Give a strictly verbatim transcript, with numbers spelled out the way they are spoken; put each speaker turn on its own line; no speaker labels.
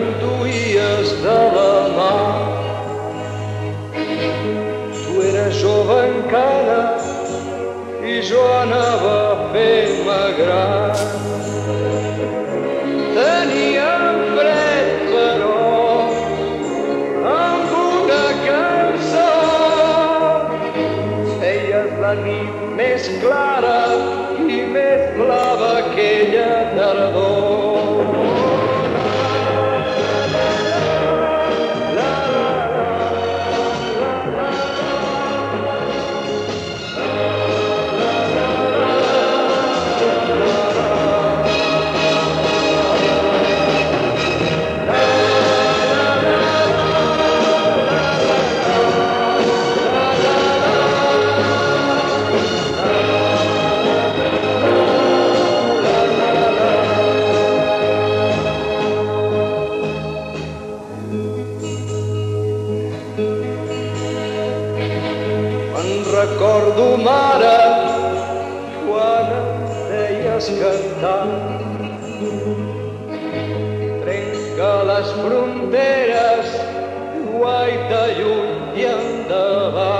duies de la mà. Tu eres jove encara i jo anava a fer-me gran. Teníem fred però amb una cançó feies la nit més clara i més blava aquella tardor. Recordo, mare, quan em feies cantar. Trenca les fronteres, guaita lluny i endavant.